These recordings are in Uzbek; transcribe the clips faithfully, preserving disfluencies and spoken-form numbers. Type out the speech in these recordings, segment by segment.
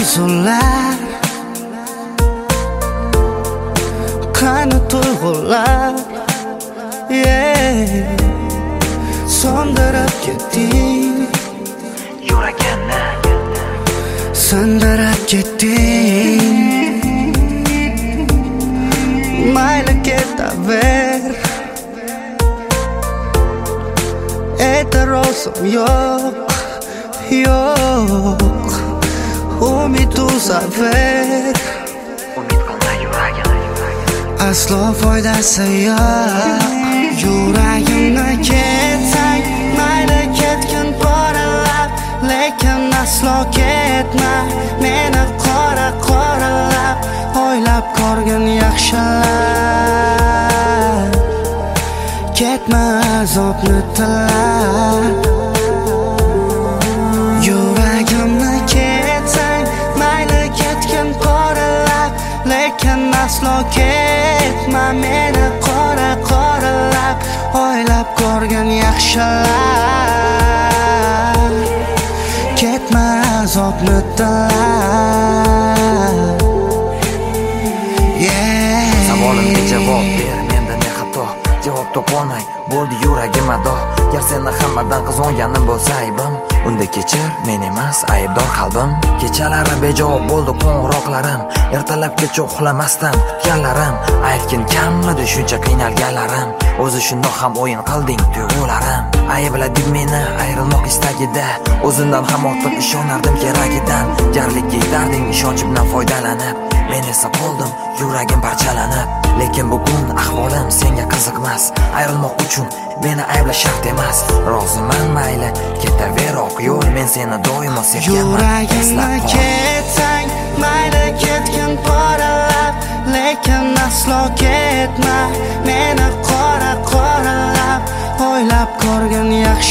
orzular, qani tuyg'ular, yeah. Sondirib ketding yuragimni, sindirib ketding. Mayli ketaver, e'tirozim yo'q, yo'q. Umid uzaver, umid qilma yuragim, aslo foydasi yo'q. Yuragimni ketsang, mayli ketgin poralab, lekin aslo ketma meni qora qoralab. O'ylab ko'rgin yaxshilar, ketma azobni tilab. Yuragimni ketsang, mayli ketgin poralab, lekin aslo ketma meni qora qoralab. O'ylab ko'rgin yaxshilar, ketma azobni tilab. Savolimga javob ber, menda ne xato? Javob topolmay bo'ldi yuragim ado. Gar seni hammadan qizg'onganim bo'lsa aybim, unda kechir, men emas aybdor qalbim. Kechalari bejavob bo'ldi qo'ng'iroqlarim, ertalabgacha uxlamasdan kutganlarim. Aytgin kammidi shuncha qiynalganlarim, o'zi shundoq ham o'yin qilding tuyg'ularim. Ayblading meni ayrilmoq istagida, o'zimdan ham ortiq ishonardim keragidan. Jarlikka yetarding ishonchimdan foydalanib, men esa qoldim yuragim parchalanib. Lekin bugun ahvolim senga qiziqmas, ayrilmoq uchun meni ayblash shart emas. Roziman mayli ketaver oq yo'l, men seni doimo sevganman. Yuragimni ketsang, mayli ketgin poralab, lekin aslo ketma meni qora qoralab. O'ylab ko'rgin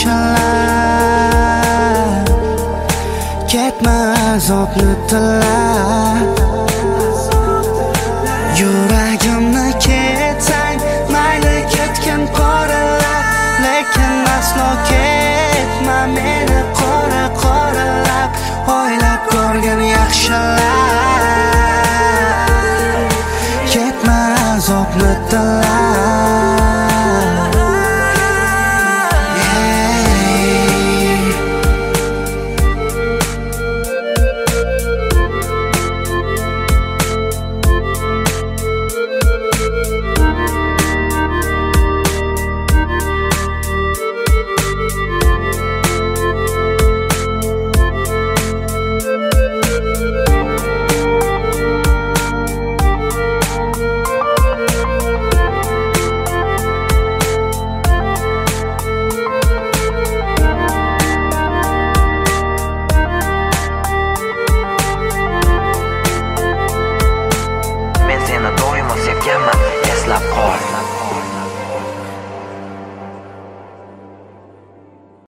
yaxshilar, ketma azobni tilab. Yuragimni ketsang, mayli ketgin poralab, lekin aslo ketma meni qora qoralab. O'ylab ko'rgin yaxshilar.